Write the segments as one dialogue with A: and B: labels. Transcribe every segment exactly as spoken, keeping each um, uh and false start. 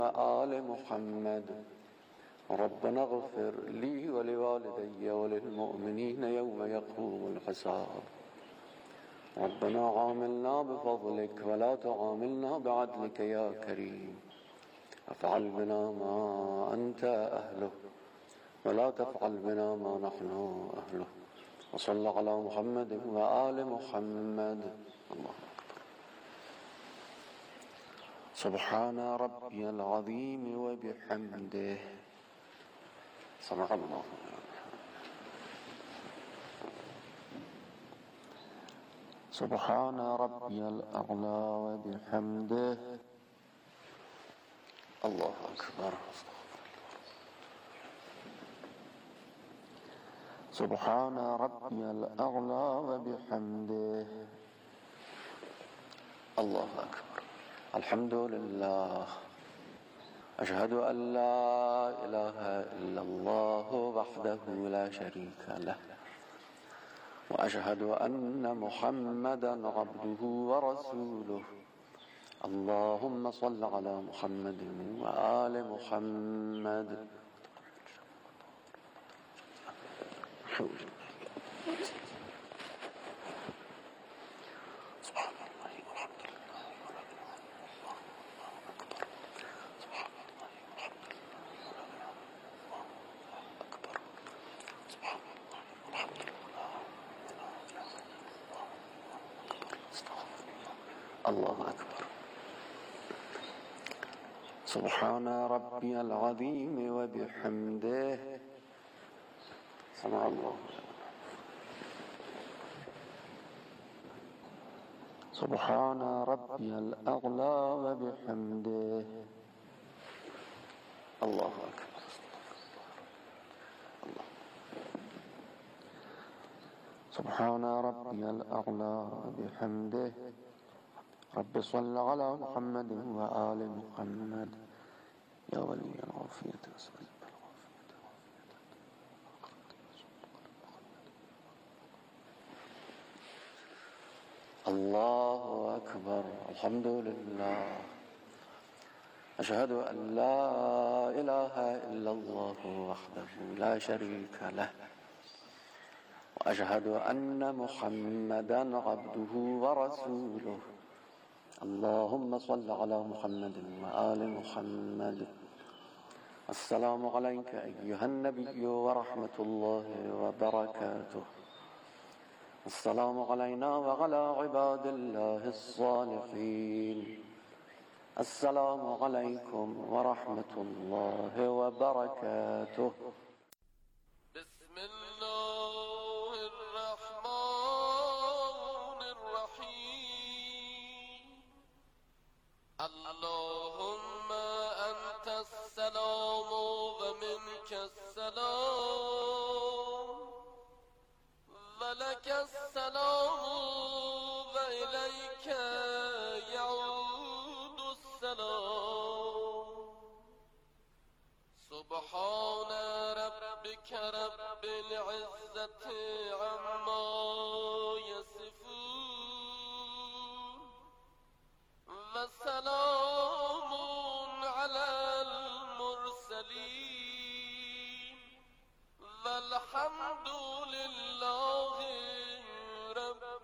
A: وآل محمد ربنا اغفر لي ولوالدي وللمؤمنين يوم يقوم الحساب ربنا عاملنا بفضلك ولا تعاملنا بعدلك يا كريم افعل بنا ما أنت أهله ولا تفعل بنا ما نحن أهله وصلى على محمد وآل محمد. الله سبحان ربي العظيم وبحمده. سمع الله. سبحان ربي الأعلى وبحمده. الله أكبر. سبحان ربي الأعلى وبحمده. الله أكبر. الحمد لله. أشهد أن لا إله إلا الله وحده لا شريك له وأشهد أن محمدا عبده ورسوله. اللهم صل على محمد وآل محمد. الله أكبر. سبحان ربي العظيم وبحمده. سمع الله. سبحان ربي الأعلى وبحمده. الله أكبر. الله. سبحان ربي الأعلى وبحمده. رب صل على محمد وآل محمد يا ولي العافية. الله أكبر. الحمد لله. أشهد أن لا إله إلا الله وحده لا شريك له وأشهد أن محمدا عبده ورسوله. اللهم صل على محمد وآل محمد. السلام عليك أيها النبي ورحمة الله وبركاته. السلام علينا وعلى عباد الله الصالحين. السلام عليكم ورحمة الله وبركاته.
B: بسم الله الرحمن الرحيم. اللهم أنت السلام ومنك السلام ولك السلام وإليك يعود السلام. سبحان ربك رب العزة عما يصفون وسلام على المرسلين والحمد لله رب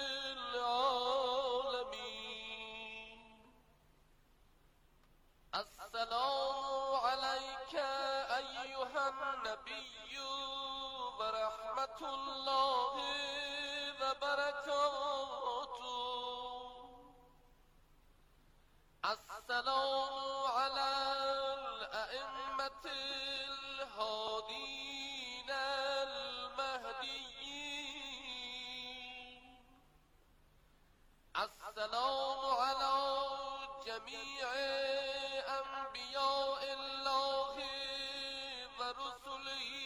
B: العالمين. السلام عليك أيها النبي ورحمة الله وبركاته. السلام على الأئمة الهادين المهديين. السلام على جميع أنبياء الله ورسله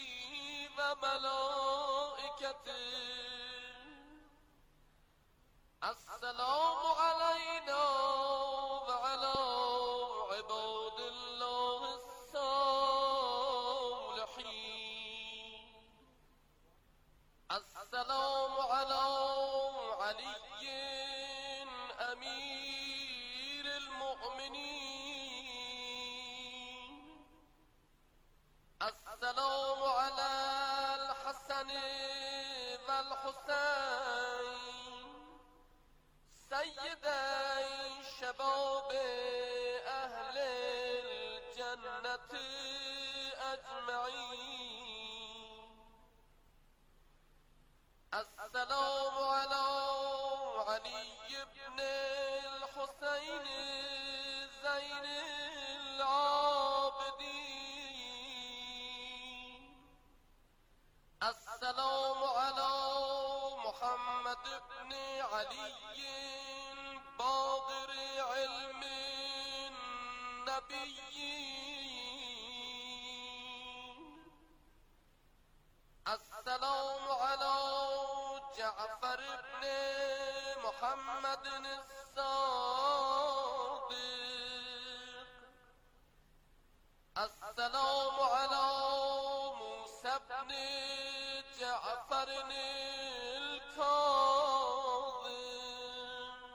B: وملائكته. السلام علينا وعلى عباد الله الصالحين. السلام على علي أمير المؤمنين السلام على الحسن والحسين سيدي شباب أهل الجنة أجمعين. السلام على علي بن الحسين زين العابدين. السلام على محمد بن علي باقر علم النبيين. السلام على جعفر بن محمد الصادق. السلام على موسى بن جعفر الكاظم.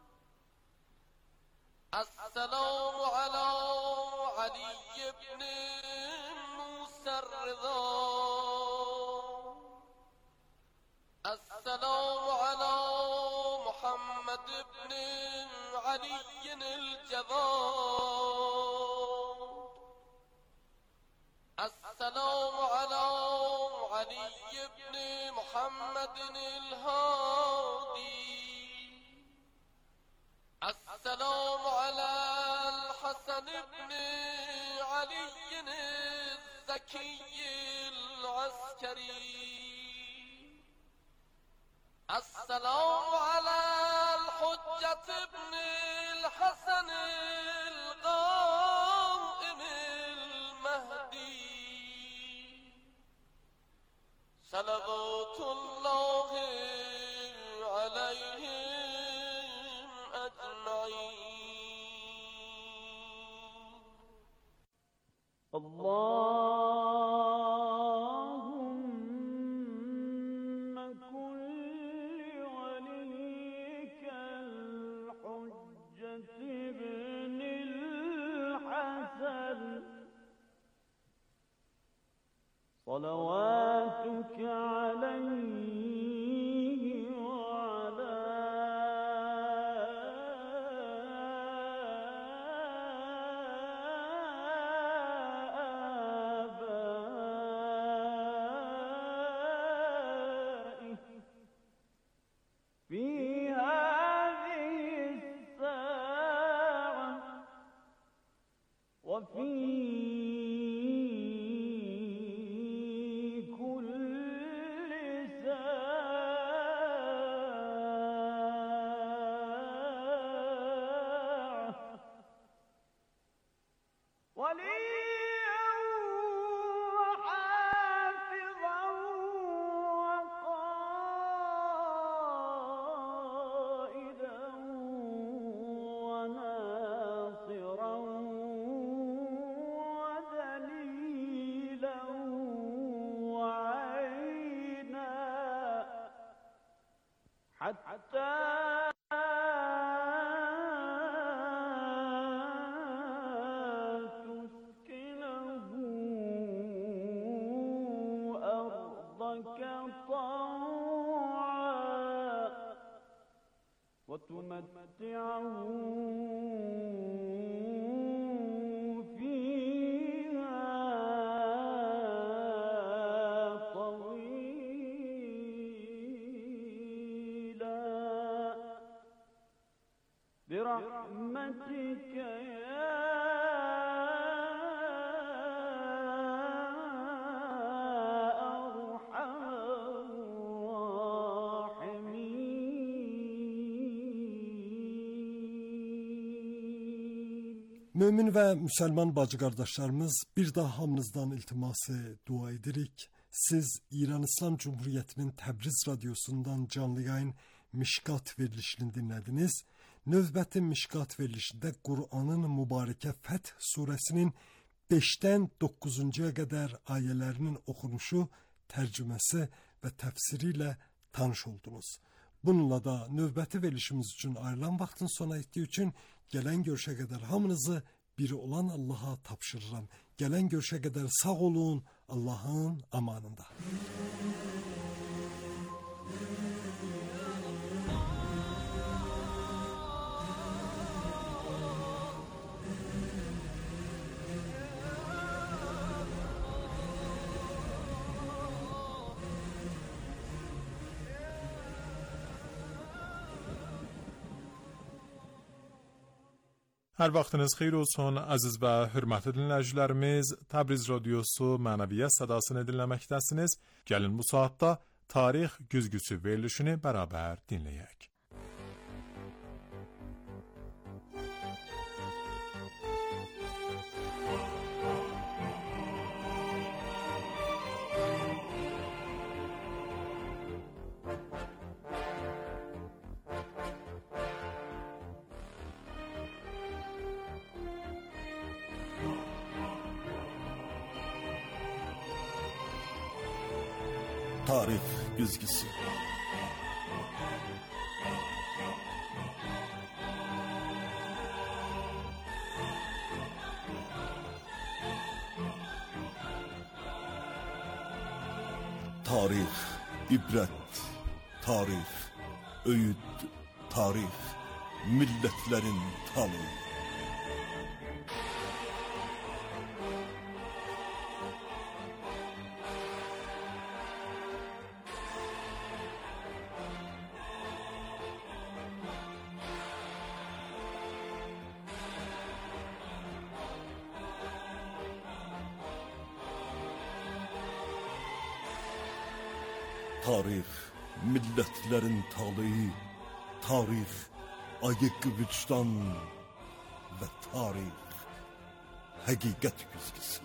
B: السلام على علي بن موسى الرضا. السلام على محمد بن علي الجواد. السلام على علي بن محمد الهادي. السلام على الحسن بن علي الزكي العسكري. السلام على الحجة بن الحسن القائم المهدي. صلوات الله عليهم أجمعين.
C: اللهم كن لوليك الحجة ابن الحسن صلواتك عليه وعلى آبائه في هذه الساعة وفي وليا وحافظا وقائدا وناصرا ودليلا وعينا حتى طوعا وتمتعه فيها طويلا برحمتك يا
D: Mömin və müsəlman bacı qardaşlarımız, bir daha hamınızdan iltiması dua edirik. Siz İran İslam Cumhuriyyətinin Təbriz radiosundan canlı yayın Mişkat verilişini dinlədiniz. Növbəti Mişkat verilişində Qur'anın mübarəkə Fəth surəsinin beşdən doqquzuncuya qədər ayələrinin oxunuşu, tərcüməsi və təfsiri ilə tanış oldunuz. Bununla da növbəti verilişimiz üçün ayrılan vaxtın sona etdiyi üçün gələn görüşə qədər hamınızı biri olan Allaha tapşırıram. Gələn görüşə qədər sağ olun, Allahın amanında.
E: Hər vaxtınız xeyir olsun, əziz və hörmətli dinləyicilərimiz. Təbriz Radiosu Mənəviyyət Sədasını dinləməkdəsiniz. Gəlin bu saatda tarix güzgüsü verilişini bərabər dinləyək.
F: Tarih güzgüsü. Tarih, ibrət, tarih, öğüt, tarih, milletlerin talı. Tarih, milletlerin talihi, tarih, ayık vicdan ve tarih, hakikat güzgüsü.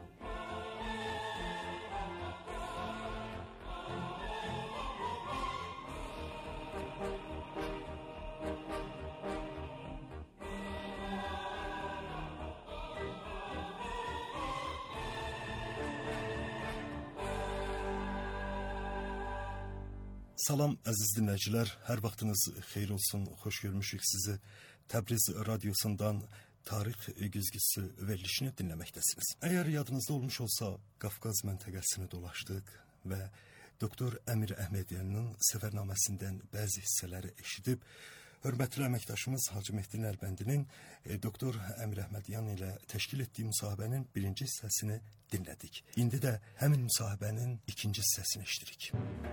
F: Salam əziz dinləyicilər, hər vaxtınız xeyir olsun, xoş görmüşük sizi. Təbriz Radiosundan tarix güzgüsü verilişini dinləməkdəsiniz. Əgər yadınızda olmuş olsa, Qafqaz məntəqəsini dolaşdıq və doktor Əmir Əhmədyanın səfərnaməsindən bəzi hissələri eşidib, hörmətli əməkdaşımız Hacı Mehdi Nərbəndinin e, doktor Əmir Əhmədyan ilə təşkil etdiyi müsahibənin birinci hissəsini dinlədik. İndi də həmin müsahibənin ikinci hissəsini eşidirik.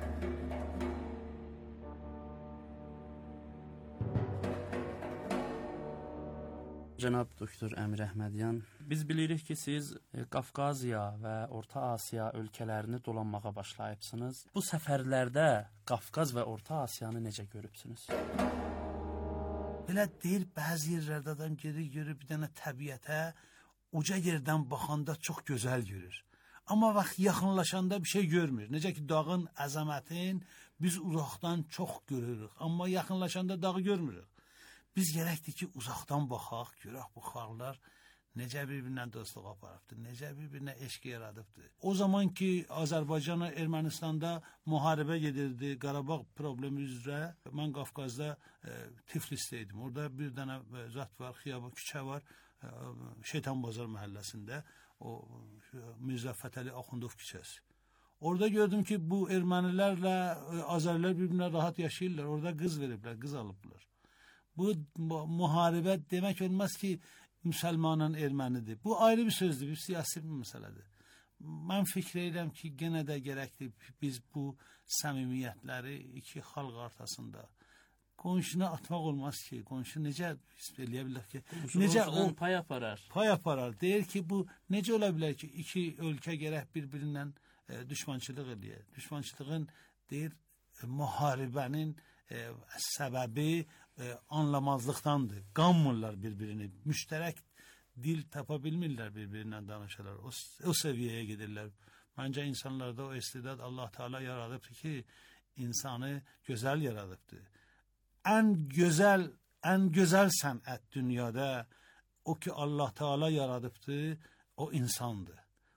G: Cənab doktor Əmir Əhmədyan, biz bilirik ki, siz Qafqaziya və Orta Asiya ölkələrini dolanmağa başlayıbsınız. Bu səfərlərdə Qafqaz və Orta Asiyanı necə görübsünüz?
H: Belə deyir, bəzi yerlərdə adam gedir, görür bir dənə təbiətə, uca yerdən baxanda çox gözəl görür. Amma vaxt yaxınlaşanda bir şey görmür. Necə ki, dağın əzəmətin biz uzaqdan çox görürük, amma yaxınlaşanda dağı görmürük. Biz gərəkdir ki, uzaqdan baxaq, görək bu xalqlar necə bir-birindən dostluq aparıbdır, necə bir-birinə eşq yaradıbdır. O zaman ki, Azərbaycanla Ermənistanda müharibə gedirdi, Qarabağ problemi üzrə, mən Qafqazda e, Tiflisdə idim. Orada bir dənə zat var, xiyaba küçə var, e, Şeytan Bazar məhəlləsində, o Mirzə Fətəli Axundov küçəsi. Orada gördüm ki, bu ermənilərlə e, Azərilər bir-birinə rahat yaşayırlar, orada qız veriblər, qız alıblar. Bu müharibə demək olmaz ki, müsəlmanın ermənidir. Bu ayrı bir sözdür, bir siyasi bir məsələdir. Mən fikr edirəm ki, genə də gərəkdir biz bu səmimiyyətləri iki xalq arasında qonşuna atmaq olmaz ki, qonşu necə eləyə bilər ki, necə o
G: pay aparar.
H: Pay aparar. Deyir ki, bu necə ola bilər ki, iki ölkə gərək bir-birindən e, düşmançılıq eləyir. Düşmançılığın deyir e, müharibənin e, səbəbi e, anlamazlıqdandır. Qanmırlar bir-birini. Müştərək dil tapa bilmirlər bir-birindən danışırlar. O, o səviyyəyə gedirlər. Məncə insanlarda o istedad Allah Teala yaradıbdır ki, insanı gözəl yaradıbdır. Ən gözəl, ən gözəl sənət dünyada o ki Allah Teala yaradıbdır, o insandır.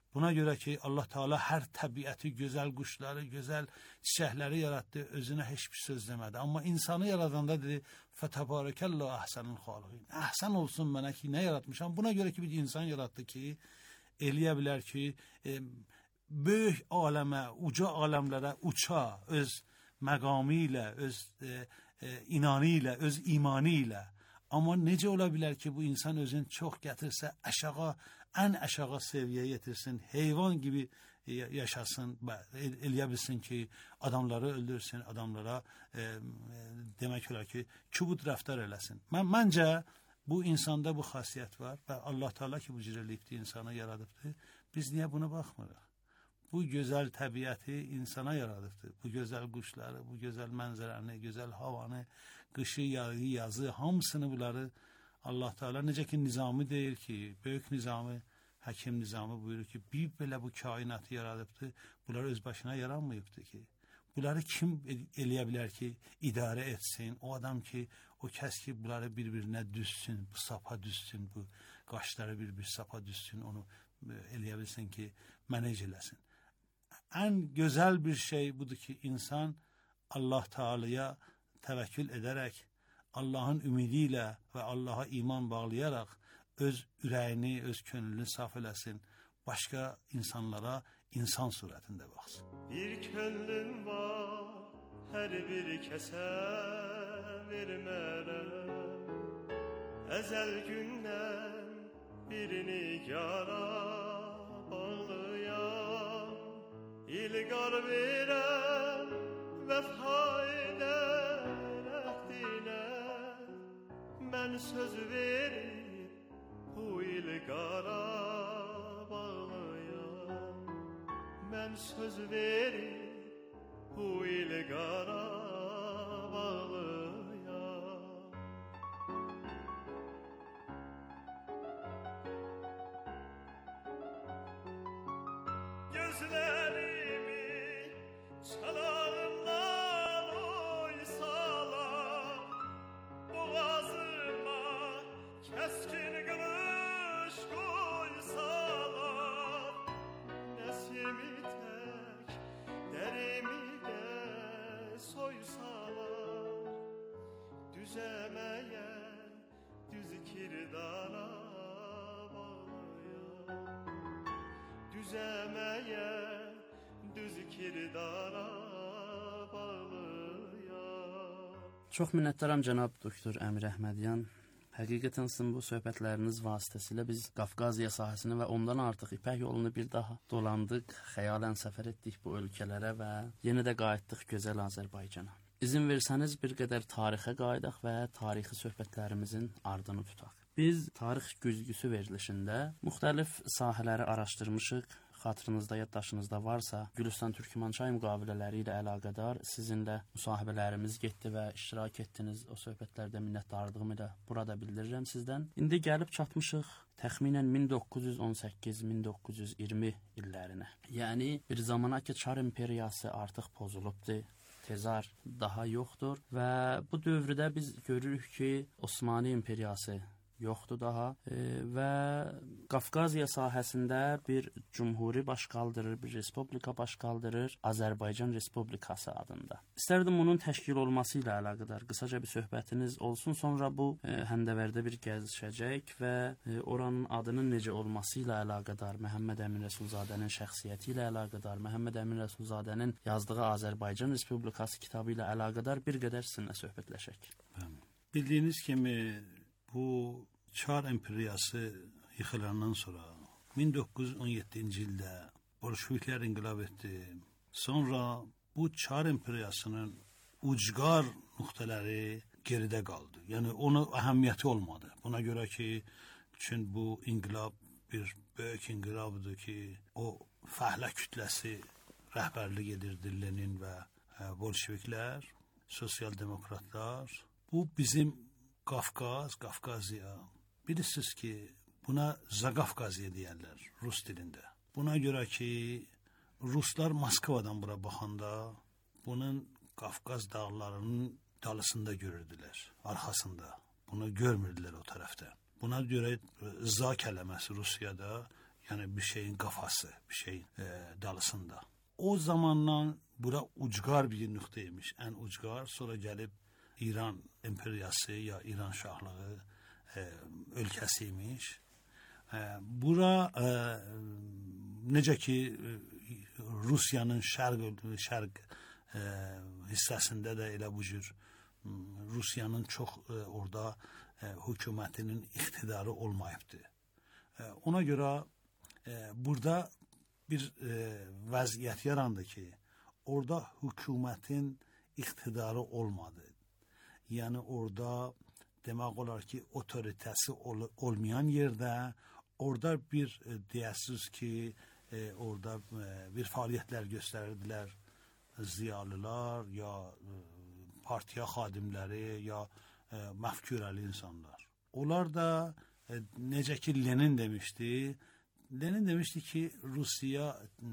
H: Buna görə ki, Allah Teala hər təbiəti, gözəl quşları, gözəl çiçəkləri yaratdı, özünə heç bir söz demədi. Amma insanı yaradanda dedi, fətəbarəkəlləhu əhsənul xaliqin. Əhsən olsun mənə ki, nə yaratmışam? Buna görə ki, bir insan yaratdı ki, eləyə bilər ki, e, böyük aləmə, uca aləmlərə uça, öz məqamı ilə, öz e, e, inanı ilə, öz imanı ilə. Amma necə ola bilər ki, bu insan özünü çox gətirsə, aşağı, ən aşağı səviyyəyə yetirsin, heyvan gibi yaşasın, el, eləyə bilsin ki, adamları öldürsün, adamlara e, e, demək olar ki, kübut rəftar eləsin. Mən, məncə, bu insanda bu xasiyyət var və Allah Teala ki, bu cür eləyibdi, insanı yaradıbdı. Biz niyə buna baxmırıq? Bu gözəl təbiəti insana yaradıbdı. Bu gözəl quşları, bu gözəl mənzərəni, gözəl havanı, qışı, yağı, yazı, hamısını bunları Allah Teala necə ki nizamı deyir ki, böyük nizamı, həkim nizamı buyurur ki, bir belə bu kainatı yaradıbdı, bunları öz başına yaranmayıbdı ki. Bunları kim eləyə bilər ki, idarə etsin? O adam ki, o kəs ki, bunları bir-birinə düzsün, bu sapa düzsün, bu qaşları bir-bir sapa düzsün, onu eləyə bilsin ki, mənec eləsin. Ən gözəl bir şey budur ki, insan Allah Teala'ya təvəkkül edərək, Allahın ümidi ilə və Allaha iman bağlayaraq öz ürəyini, öz könlünü saf eləsin, başqa insanlara insan surətində baxsın.
I: Bir könlüm var, hər bir kəsə vermərəm, əzəl gündən birini yara bağlayam, ilqar verəm, vəfa edər əhdinə, mən söz verib bu ilqara bağlayam, mən söz verib bu ilqara bağlayam. Gözlərimi çalağımdan oysalar, boğazıma kəskin qılış qoysalar, nəsimi tək, dərimi də soysalar, düzəməyə, düz kirdara bağlayam, düzəməyə, düz kirdara bağlayam.
G: Çox minnətdaram cənab doktor Əmir Əhmədyan. Həqiqətən sizin bu söhbətləriniz vasitəsilə biz Qafqaziya sahəsini və ondan artıq İpək yolunu bir daha dolandıq, xəyalən səfər etdik bu ölkələrə və yenə də qayıtdıq gözəl Azərbaycana. İzin versəniz bir qədər tarixə qayıdaq və tarixi söhbətlərimizin ardını tutaq. Biz tarix güzgüsü verilişində müxtəlif sahələri araşdırmışıq. Xatırınızda, yaddaşınızda varsa, Gülüstan Türkmençay müqavilələri ilə əlaqədar sizinlə müsahibələrimiz getdi və iştirak etdiniz. O söhbətlərdə minnətdarlığımı da burada bildirirəm sizdən. İndi gəlib çatmışıq təxminən min doqquz yüz on səkkiz min doqquz yüz iyirmi illərinə. Yəni bir zamana ki, Çar imperiyası artıq pozulubdu. Tezar daha yoxdur və bu dövrdə biz görürük ki, Osmanlı imperiyası yoxdur daha e, və Qafqaziya sahəsində bir cumhuri baş qaldırır, bir respublika baş qaldırır, Azərbaycan Respublikası adında. İstərdim bunun təşkil olması ilə əlaqədar qısaca bir söhbətiniz olsun, sonra bu e, həndəvərdə bir gəzişəcək və e, oranın adının necə olması ilə əlaqədar, Məhəmməd Əmin Rəsulzadənin şəxsiyyəti ilə əlaqədar, Məhəmməd Əmin Rəsulzadənin yazdığı Azərbaycan Respublikası kitabı ilə əlaqədar bir qədər sizinlə söhbətləşək.
H: Bildiyiniz kimi bu Çar imperiyası yıxılandan sonra min doqquz yüz on yeddinci ildə Bolşeviklər inqilab etdi. Sonra bu Çar imperiyasının ucqar nöqtələri geridə qaldı. Yəni ona əhəmiyyəti olmadı. Buna görə ki, üçün bu inqilab bir böyük inqilabdır ki, o fəhlə kütləsi rəhbərlik edirdi Lenin və Bolşeviklər, sosial demokratlar. Bu bizim Qafqaz, Qafqaziya. Bilirsiniz ki, buna Zaqafqaziya deyərlər Rus dilində. Buna görə ki, Ruslar Moskvadan bura baxanda bunun Qafqaz dağlarının dalısında görürdülər, arxasında. Bunu görmürdülər o tərəfdə. Buna görə za kəlməsi Rusiyada Yani bir şeyin kafası, bir şeyin e, dalısında. O zamandan bura ucgar bir nöqtəymiş. En ucgar, sonra gelip İran emperyası ya İran şahlığı e, ölkəsiymiş. E, bura e, necə ki e, Rusiyanın şərq şərq e, hissəsində də elə bu cür Rusiyanın çox e, orada e, hökumətinin iqtidarı olmayıbdı. E, ona görə e, burada bir e, vəziyyət yarandı ki, orada hökumətin iqtidarı olmadı. Yəni orada demək olar ki, otoritəsi ol, olmayan yerdə orada bir e, deyəsiz ki, e, orada e, bir fəaliyyətlər göstərirdilər ziyalılar ya e, partiya xadimləri ya e, məfkurəli insanlar. Onlar da e, necə ki Lenin demişdi, Lenin demişti ki Rusya e,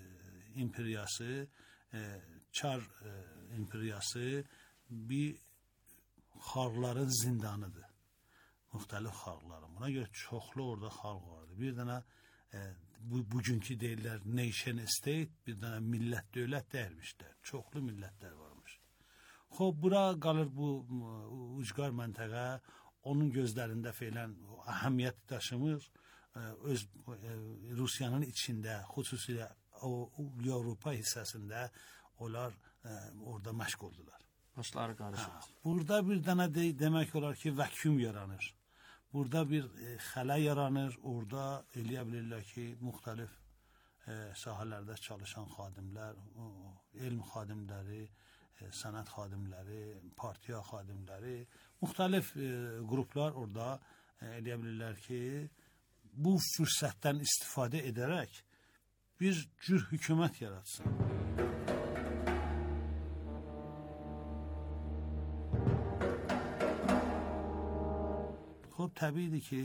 H: imperiyası, e, Çar e, imperiyası bir xalqların zindanıdır. Müxtəlif xalqların. Buna görə çoxlu orada xalq vardı. Bir dənə e, bu bugünkü deyirlər nation state, bir dənə millət dövlət deyirmişlər. Çoxlu millətlər varmış. Xoş, bura qalır bu ucqar məntəqə, onun gözlərində feylən əhəmiyyət daşımır. E, öz e, Rusiyanın içində, xüsusilə o, o Avropa hissəsində onlar e, orada məşğuldular.
G: Başları qarışır.
H: Burada bir dənə de, demək olar ki, vəküm yaranır. Burada bir e, xələ yaranır. Orada eləyə bilirlər ki, müxtəlif e, sahələrdə çalışan xadimlər, o, elm xadimləri, e, sənət xadimləri, partiya xadimləri, müxtəlif e, qruplar orada e, eləyə bilirlər ki, bu fürsətdən istifadə edərək bir cür hökumət yaratsın. Təbiidir ki,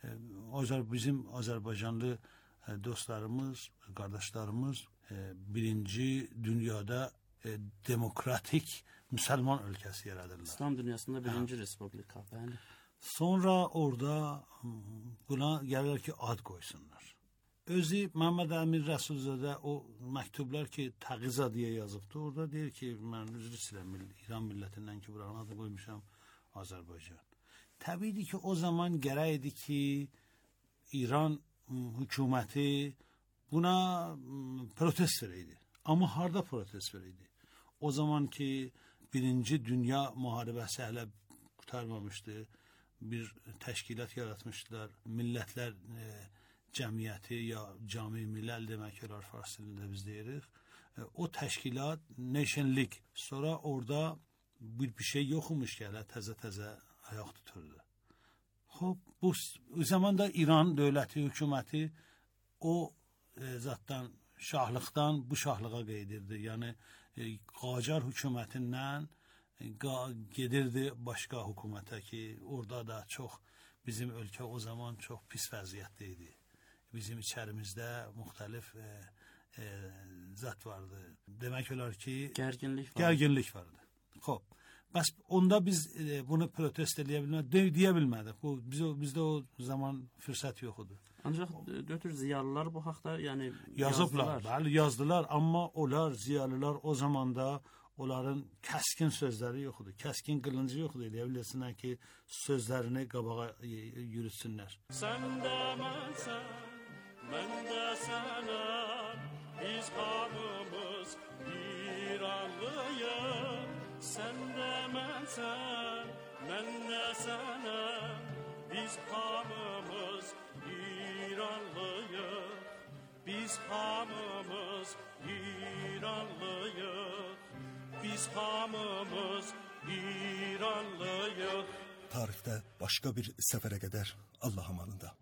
H: e, bizim Azərbaycanlı e, dostlarımız, qardaşlarımız e, birinci dünyada e, demokratik Müslüman ölkəsi yaradırlar.
G: İslam dünyasında birinci respublika. Bəli.
H: Sonra orada buna gəlirlər ki, ad qoysunlar. Özü Məhəmməd Əmin Rəsulzadə o məktublar ki, Təqiza deyə yazıbdı. Orada deyir ki, mən üzr istəyirəm İran millətindən ki, buranın adı qoymuşam Azərbaycan. Təbiidir ki, o zaman gərək idi ki, İran hökuməti buna protest verəydi. Amma harda protest verəydi? O zaman ki, birinci dünya müharibəsi hələ qurtarmamışdı. Bir təşkilat yaratmışdılar. Millətlər e, cəmiyyəti ya cami milləl demək olar fars dilində biz deyirik. E, o təşkilat Nation League. Sonra orada bir, bir şey yoxmuş ki, hələ təzə-təzə ayaq tuturdu. Xoş, bu zaman da İran dövləti, hökuməti o e, zatdan, şahlıqdan bu şahlığa qeydirdi. Yəni e, Qacar hökumətindən e, gedirdi başqa hökumətə ki, orada da çox bizim ölkə o zaman çox pis vəziyyətdə idi. Bizim içərimizdə müxtəlif e, e, zat vardı. Demək olar ki,
G: gərginlik vardı.
H: Gərginlik vardı. Xoş. Bəs onda biz e, bunu protest edə bilmədik, de, deyə bilmədik. Bu biz bizdə o zaman fürsət yox idi.
G: Ancaq götür ziyalılar bu haqda, yəni
H: yazıblar, bəli, yazdılar, amma onlar ziyalılar o zamanda onların kəskin sözləri yox idi. Kəskin qılıncı yox idi. Deyə bilirsinlər ki, sözlərini qabağa yürütsünlər.
I: Sən də mənsən, mən də sənə, biz hamımız İranlıyıq. Sən də mənsən, mən də sənə, biz hamımız İranlıyıq. Biz hamımız İranlıyıq. Biz hamımız İranlıyıq.
F: Tarixdə başqa bir səfərə qədər Allah amanında.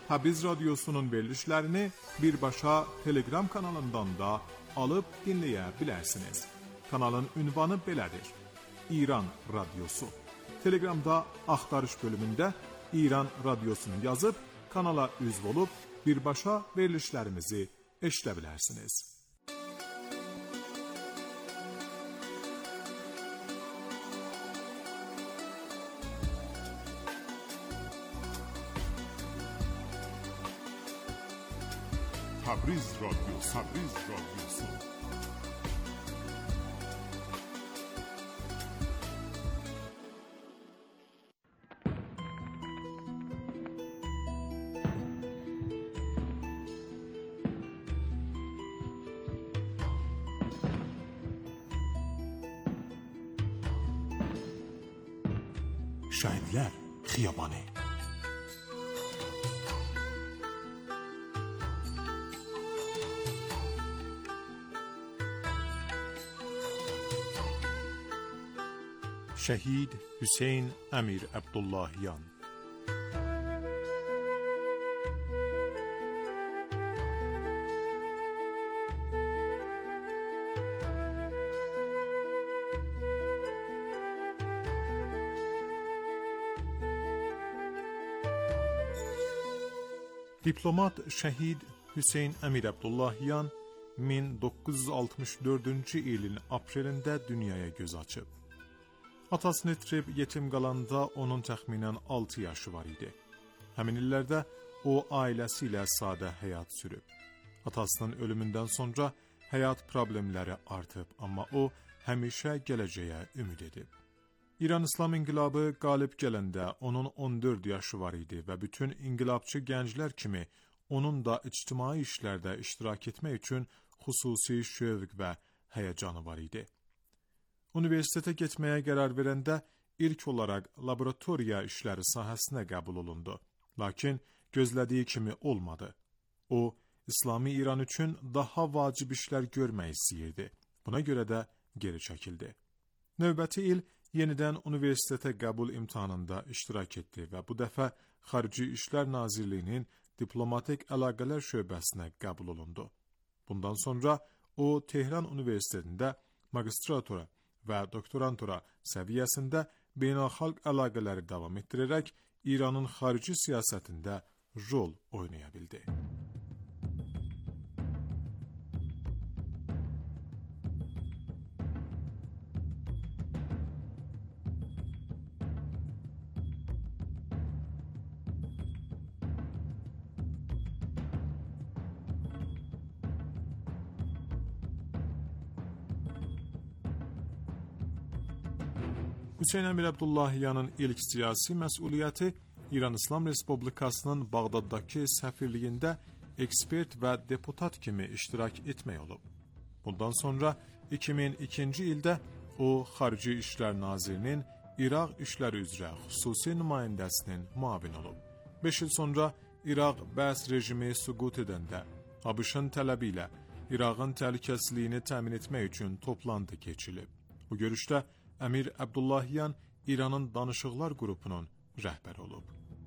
E: Təbriz Radiosunun verilişlərini birbaşa Telegram kanalından da alıb dinləyə bilərsiniz. Kanalın ünvanı belədir: İran Radiosu. Telegramda axtarış bölümündə İran Radiosunu yazıb kanala üzv olub birbaşa verilişlərimizi eşidə bilərsiniz.
J: Təbriz Radyosu, Təbriz Radyosu.
E: Şəhidlər Xiyabanı. Şəhid Hüseyn Əmir Əbdullahyan. Diplomat şəhid Hüseyn Əmir Əbdullahyan min doqquz yüz altmış dördüncü ilin aprelində dünyaya göz açıb. Atasını itirib yetim qalanda onun təxminən altı yaşı var idi. Həmin illərdə o ailəsi ilə sadə həyat sürüb. Atasının ölümündən sonra həyat problemləri artıb, amma o həmişə gələcəyə ümid edib. İran İslam İnqilabı qalib gələndə onun on dörd yaşı var idi və bütün inqilabçı gənclər kimi onun da ictimai işlərdə iştirak etmək üçün xüsusi şövq və həyəcanı var idi. Universitetə getməyə qərar verəndə ilk olaraq laboratoriya işləri sahəsinə qəbul olundu. Lakin gözlədiyi kimi olmadı. O, İslami İran üçün daha vacib işlər görmək istəyirdi. Buna görə də geri çəkildi. Növbəti il yenidən universitetə qəbul imtahanında iştirak etdi və bu dəfə Xarici İşlər Nazirliyinin diplomatik əlaqələr şöbəsinə qəbul olundu. Bundan sonra o, Tehran Universitetində magistratura və doktorantura səviyyəsində beynəlxalq əlaqələri davam etdirərək İranın xarici siyasətində rol oynaya bildi. Hüseyn Əmir Əbdullahyanın ilk siyasi məsuliyyəti İran İslam Respublikasının Bağdaddakı səfirliyində ekspert və deputat kimi iştirak etmək olub. Bundan sonra iki min ikinci ildə o, Xarici İşlər Nazirinin İraq işləri üzrə xüsusi nümayəndəsinin müavini olub. beş il sonra İraq bəs rejimi süqut edəndə ABŞ-ın tələbi ilə İraqın təhlükəsizliyini təmin etmək üçün toplantı keçilib. Bu görüşdə Əmir Əbdullahyan İranın danışıqlar qrupunun rəhbəri olub.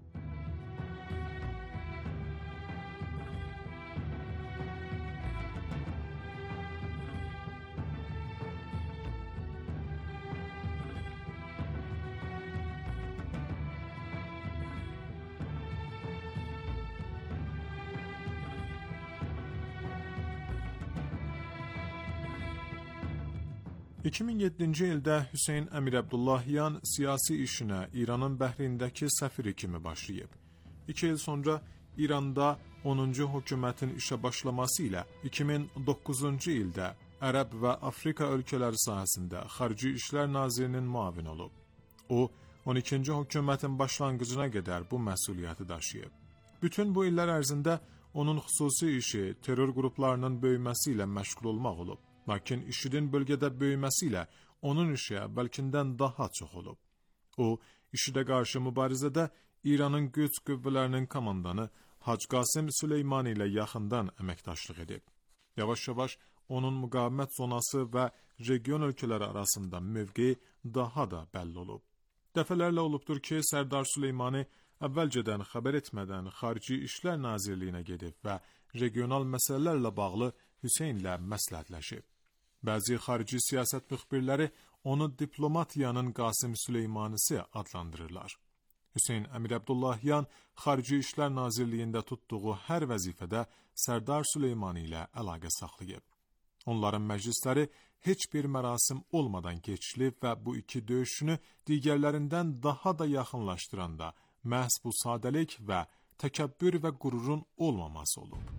E: iki min yeddinci ildə Hüseyn Əmir Əbdullahyan siyasi işinə İranın Bəhrindəki səfiri kimi başlayıb. İki il sonra İranda onuncu hökumətin işə başlaması ilə iki min doqquzuncu ildə Ərəb və Afrika ölkələri sahəsində Xarici İşlər Nazirinin müavini olub. O, on ikinci hökumətin başlanğıcına qədər bu məsuliyyəti daşıyıb. Bütün bu illər ərzində onun xüsusi işi terror qruplarının böyüməsi ilə məşğul olmaq olub. Lakin IŞİDin bölgədə böyüməsi ilə onun işi əvvəlkindən daha çox olub. O, IŞİDə qarşı mübarizədə İranın güc qüvvələrinin komandanı Hac Qasım Süleymani ilə yaxından əməkdaşlıq edib. Yavaş-yavaş onun müqavimət zonası və region ölkələri arasında mövqeyi daha da bəlli olub. Dəfələrlə olubdur ki, Sərdar Süleymani əvvəlcədən xəbər etmədən Xarici İşlər Nazirliyinə gedib və regional məsələlərlə bağlı Hüseynlə məsləhətləşib. Bəzi xarici siyasət müxbirləri onu diplomatiyanın Qasım Süleymanisi adlandırırlar. Hüseyn Əmir Əbdullahyan Xarici İşlər Nazirliyində tutduğu hər vəzifədə Sərdar Süleymani ilə əlaqə saxlayıb. Onların məclisləri heç bir mərasim olmadan keçilib və bu iki döyüşünü digərlərindən daha da yaxınlaşdıran da məhz bu sadəlik və təkəbbür və qürurun olmaması olub.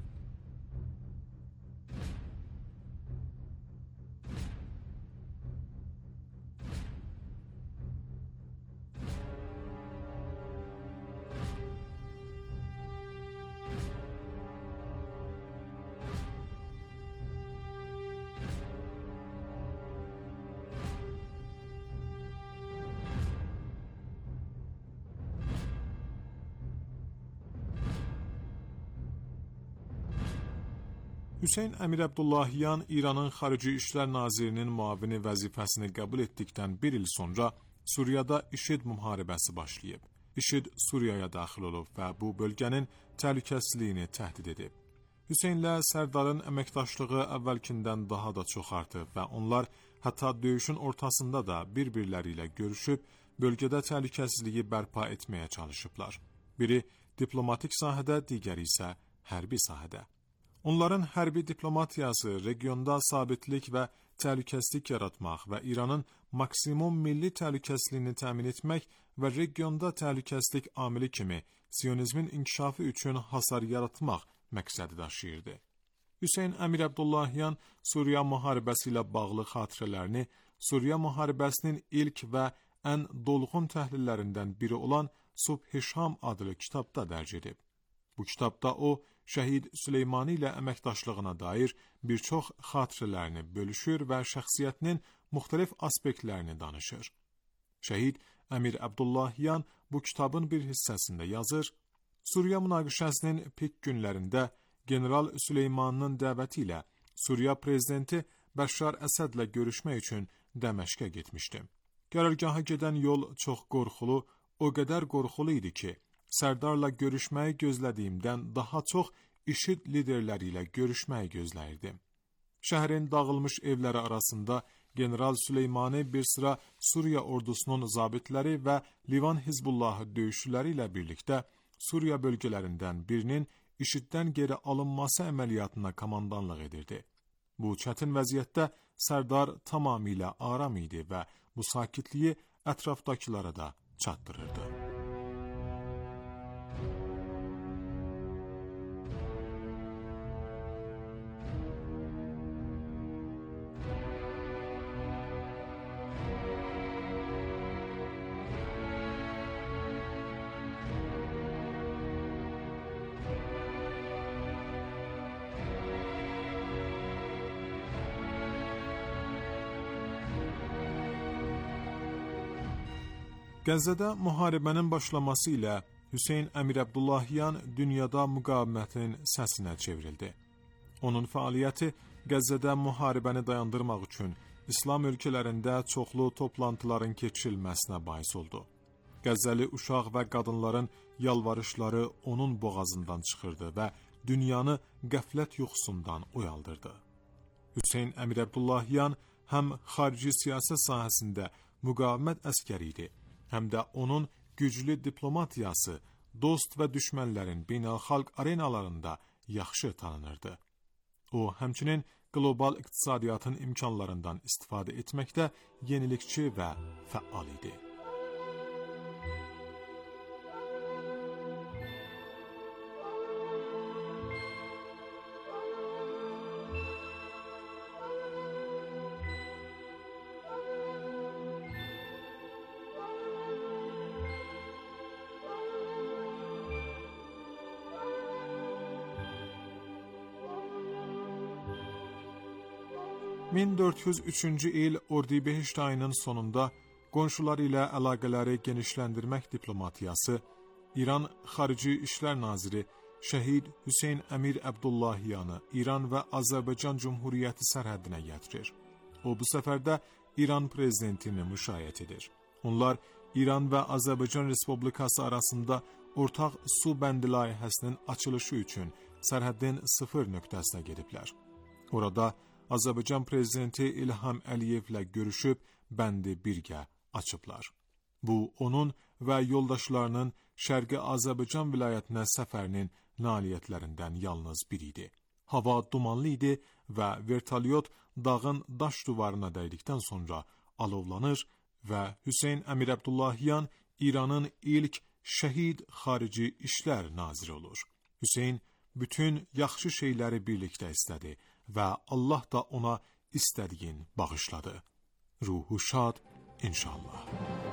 E: Hüseyn Əmir Əbdullahyan İranın Xarici İşlər Nazirinin müavini vəzifəsini qəbul etdikdən bir il sonra Suriyada İŞİD müharibəsi başlayıb. İŞİD Suriyaya daxil olub və bu bölgənin təhlükəsizliyini təhdid edib. Hüseynlə Sərdarın əməkdaşlığı əvvəlkindən daha da çox artıb və onlar hətta döyüşün ortasında da bir-birləri ilə görüşüb, bölgədə təhlükəsizliyi bərpa etməyə çalışıblar. Biri diplomatik sahədə, digəri isə hərbi sahədə. Onların hərbi diplomatiyası regionda sabitlik və təhlükəsizlik yaratmaq və İranın maksimum milli təhlükəsizliyini təmin etmək və regionda təhlükəsizlik amili kimi Siyonizmin inkişafı üçün hasar yaratmaq məqsədi daşıyırdı. Hüseyn Əmir Əbdullahyan Suriya müharibəsi ilə bağlı xatirələrini Suriya müharibəsinin ilk və ən dolğun təhlillərindən biri olan Subh-i Şam adlı kitabda dərc edib. Bu kitabda o, Şəhid Süleymani ilə əməkdaşlığına dair bir çox xatirələrini bölüşür və şəxsiyyətinin müxtəlif aspektlərini danışır. Şəhid Əmir Əbdullahyan bu kitabın bir hissəsində yazır, Suriya münaqişəsinin pik günlərində General Süleymaninin dəvəti ilə Suriya prezidenti Bəşşar Əsədlə görüşmək üçün Dəməşqə getmişdim. Qərargaha gedən yol çox qorxulu, o qədər qorxulu idi ki, Sərdarla görüşməyi gözlədiyimdən daha çox İŞİD liderləri ilə görüşməyi gözləyirdim. Şəhərin dağılmış evləri arasında General Süleymani bir sıra Suriya ordusunun zabitləri və Livan Hizbullahı döyüşçüləri ilə birlikdə Suriya bölgələrindən birinin İŞİDdən geri alınması əməliyyatına komandanlıq edirdi. Bu çətin vəziyyətdə Sərdar tamamilə aram idi və bu sakitliyi ətrafdakılara da çatdırırdı. Qəzzədə müharibənin başlaması ilə Hüseyn Əmir Əbdullahyan dünyada müqavimətin səsinə çevrildi. Onun fəaliyyəti Qəzzədə müharibəni dayandırmaq üçün İslam ölkələrində çoxlu toplantıların keçirilməsinə bais oldu. Qəzzəli uşaq və qadınların yalvarışları onun boğazından çıxırdı və dünyanı qəflət yuxusundan oyaldırdı. Hüseyn Əmir Əbdullahyan həm xarici siyasət sahəsində müqavimət əskəri idi, həm də onun güclü diplomatiyası dost və düşmənlərin beynəlxalq arenalarında yaxşı tanınırdı. O, həmçinin qlobal iqtisadiyyatın imkanlarından istifadə etməkdə yenilikçi və fəal idi. min dörd yüz üçüncü il Ordibehişt ayının sonunda qonşuları ilə əlaqələri genişləndirmək diplomatiyası İran Xarici İşlər Naziri Şəhid Hüseyn Əmir Əbdullahyanı İran və Azərbaycan Cumhuriyyəti sərhəddinə gətirir. O bu səfərdə İran prezidentini müşayiət edir. Onlar İran və Azərbaycan Respublikası arasında ortaq su bəndi layihəsinin açılışı üçün sərhəddin sıfır nöqtəsinə gediblər. Orada Azərbaycan prezidenti İlham Əliyevlə görüşüb bəndi birgə açıblar. Bu, onun və yoldaşlarının Şərqi Azərbaycan vilayətinə səfərinin nailiyyətlərindən yalnız biridir. Hava dumanlı idi və vertolyot dağın daş duvarına dəydikdən sonra alovlanır və Hüseyn Əmir Əbdullahiyan İranın ilk şəhid xarici işlər naziri olur. Hüseyn bütün yaxşı şeyləri birlikdə istədi və Allah da ona istədiyin bağışladı. Ruhu şad inşallah.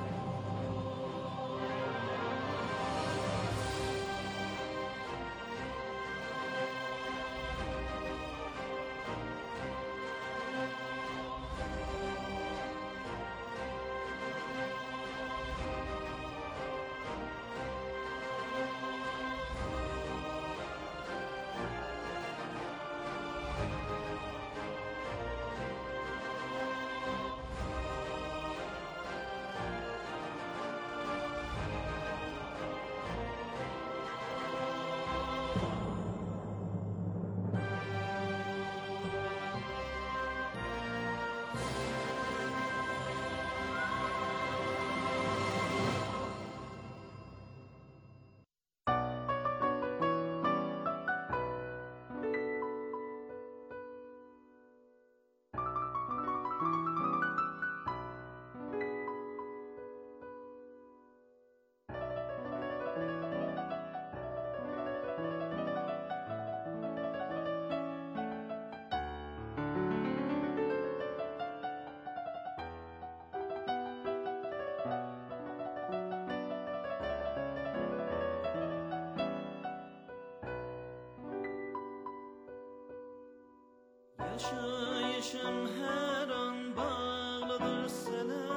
I: Yaşayışım her an bağlıdır sana.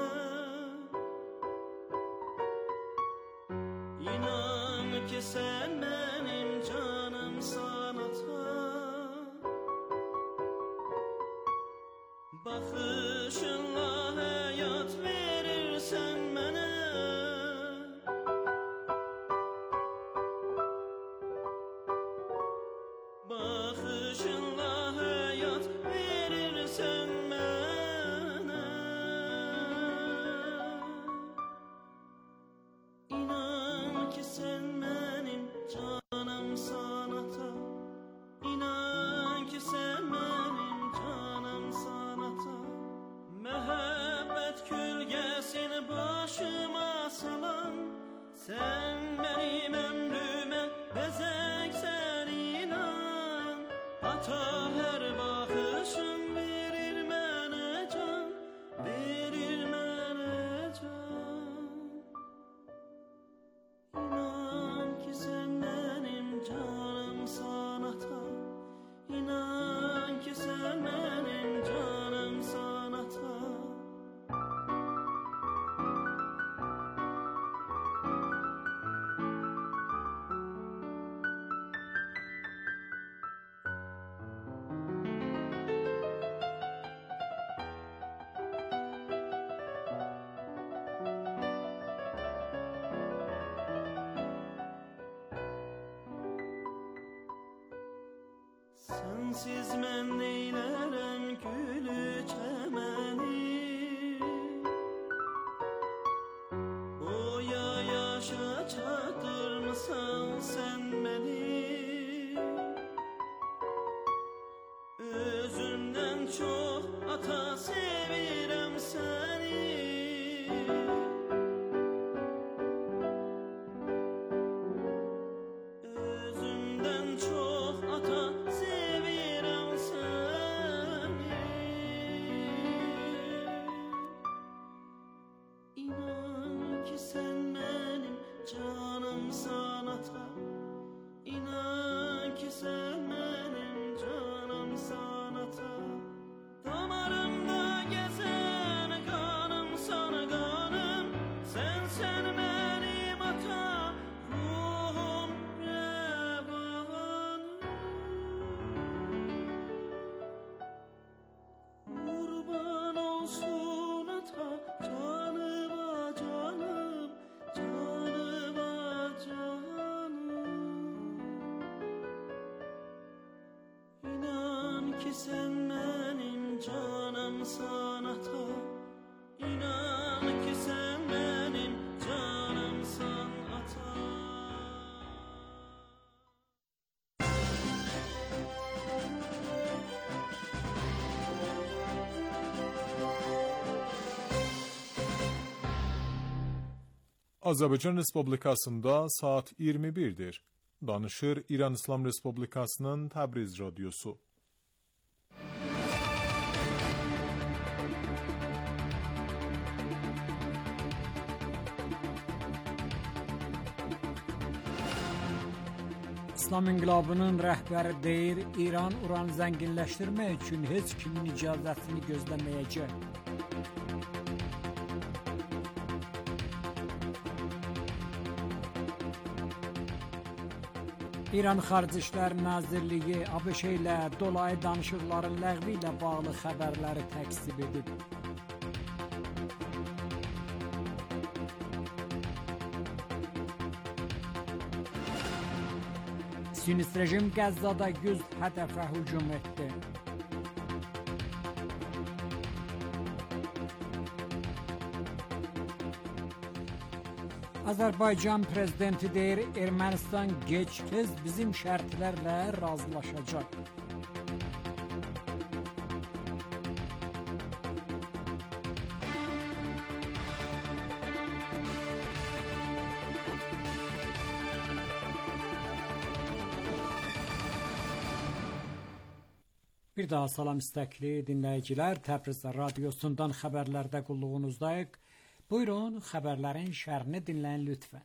I: İnan ki sen benim canım sanata. Bakışınla hayat verirsen bana. Bakışınla hayat verirsen bana. İnan ki sen benim canım sanata. İnan ki sen benim canım sanata. Mehabbet kölgesini başıma salan sen benim ömrüme bezeksen inan. Hata her bakışın verir mene can, verir mene can. İnan ki sen benim canım sanata. İnan ki sen benim canım sanata. Sensiz mən neylərəm gülü çəməni. Oya yaşa çatdırmısan sən məni. Özündən çox ata sevirəm səni. Özündən çox ata sevirəm səni. İnan ki sən mənim canım sanata. İnan ki sən mənim canım sanata. Damarımda gəzən qanım sana qanım. Sən sən mənim ata, ruhum rəvanım. Qurban olsun ata, canıma canım, canıma canım.
C: ki sen benim canımsan ata, inan ki sen benim canımsan ata.
E: Azərbaycan Respublikasında saat iyirmi birdir. Danışır İran İslam Respublikasının Təbriz Radyosu.
K: İslam İnqilabının rəhbəri deyir, İran uranı zənginləşdirmək üçün heç kimin icazəsini gözləməyəcək. İran Xarici İşlər Nazirliyi ABŞ ilə dolayı danışıqların ləğvi ilə bağlı xəbərləri təkzib edib. Siyonist rejim Qəzzada yüz hədəfə hücum etdi. Azərbaycan prezidenti deyir, Ermənistan gec-tez bizim şərtlərlə razılaşacaq. Bir daha salam istəkli dinləyicilər, Təbriz Radiosundan xəbərlərdə qulluğunuzdayıq. Buyurun, xəbərlərin şərhini dinləyin lütfən.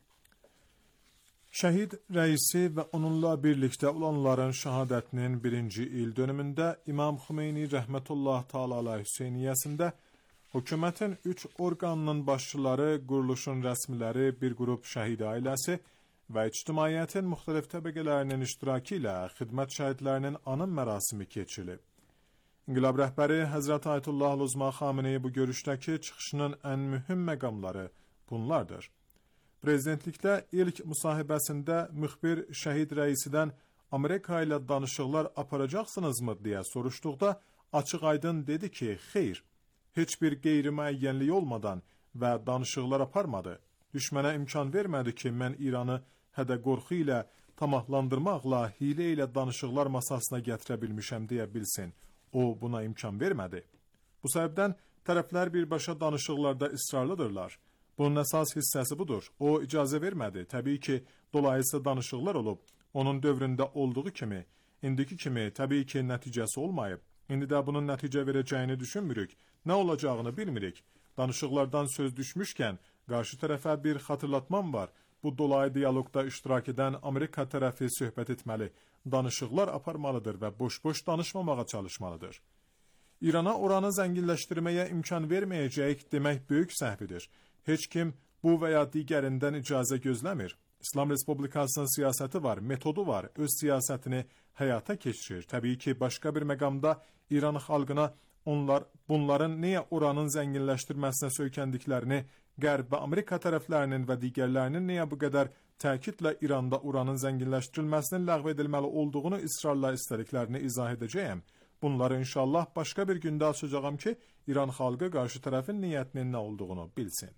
E: Şəhid rəisi və onunla birlikdə olanların şəhadətinin birinci il dönümündə İmam Xümeyni rəhmətullah təala alayhi Hüseyniyyəsində hökumətin üç orqanının başçıları, quruluşun rəsmiləri, bir qrup şəhid ailəsi və ictimaiyyətin müxtəlif təbəqələrinin iştirakı ilə xidmət şəhidlərinin anım mərasimi keçirilib. İnqilab rəhbəri Həzrət Ayətullah Uzma Xameneyi bu görüşdəki çıxışının ən mühüm məqamları bunlardır. Prezidentlikdə ilk müsahibəsində müxbir şəhid rəisidən Amerika ilə danışıqlar aparacaqsınızmı deyə soruşduqda açıq aydın dedi ki, xeyr, heç bir qeyri-müəyyənlik olmadan və danışıqlar aparmadı. Düşmənə imkan vermədi ki, mən İranı hədə qorxu ilə tamahlandırmaqla hilə ilə danışıqlar masasına gətirə bilmişəm deyə bilsin. O buna imkan vermədi. Bu səbəbdən tərəflər birbaşa danışıqlarda israrlıdırlar. Bunun əsas hissəsi budur. O icazə vermədi. Təbii ki, dolayısı danışıqlar olub. Onun dövründə olduğu kimi, indiki kimi təbii ki, nəticəsi olmayıb. İndi də bunun nəticə verəcəyini düşünmürük. Nə olacağını bilmirik. Danışıqlardan söz düşmüşkən, qarşı tərəfə bir xatırlatmam var. Bu dolayı diyalogda iştirak edən Amerika tərəfi söhbət etməli, danışıqlar aparmalıdır və boş-boş danışmamağa çalışmalıdır. İrana oranı zənginləşdirməyə imkan verməyəcəyik demək böyük səhvidir. Heç kim bu və ya digərindən icazə gözləmir. İslam Respublikasının siyasəti var, metodu var, öz siyasətini həyata keçirir. Təbii ki, başqa bir məqamda İran xalqına onlar bunların niyə oranın zənginləşdirməsinə söykəndiklərini, Qərb və Amerika tərəflərinin və digərlərinin niyə bu qədər təkidlə İranda uranın zənginləşdirilməsinin ləğv edilməli olduğunu israrla istədiklərini izah edəcəyəm. Bunları inşallah başqa bir gündə açacağam ki, İran xalqı qarşı tərəfin niyyətinin nə olduğunu bilsin.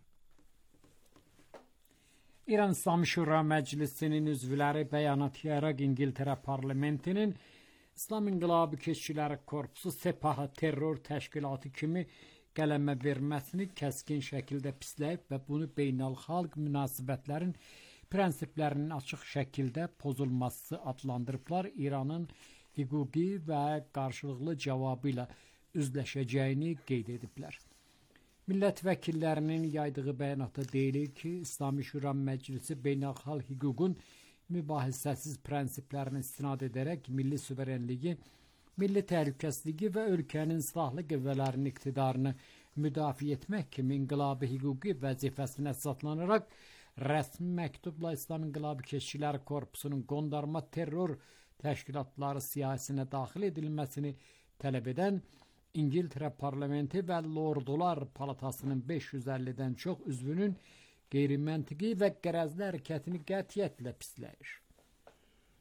K: İran İslam Şura Məclisinin üzvləri bəyanat yayaraq İngiltərə parlamentinin İslam İnqilabı Keşikçiləri Korpusu Sepahı terror təşkilatı kimi qələmə verməsini kəskin şəkildə pisləyib və bunu beynəlxalq münasibətlərin prinsiplərinin açıq şəkildə pozulması adlandırıblar. İranın hüquqi və qarşılıqlı cavabı ilə üzləşəcəyini qeyd ediblər. Millət vəkillərinin yaydığı bəyanatda deyilir ki, İslami Şura Məclisi beynəlxalq hüququn mübahisəsiz prinsiplərini istinad edərək milli suverenliyi, milli təhlükəsizliyi və ölkənin silahlı qüvvələrinin iqtidarını müdafiə etmək kimi inqilabi hüquqi vəzifəsinə əsaslanaraq rəsmi məktubla İslam İnqilabı Keşikçiləri Korpusunun qondarma terror təşkilatları siyasinə daxil edilməsini tələb edən İngiltərə Parlamenti və Lordular Palatasının beş yüz əllidən çox üzvünün qeyri-məntiqi və qərəzli hərəkətini qətiyyətlə pisləyir.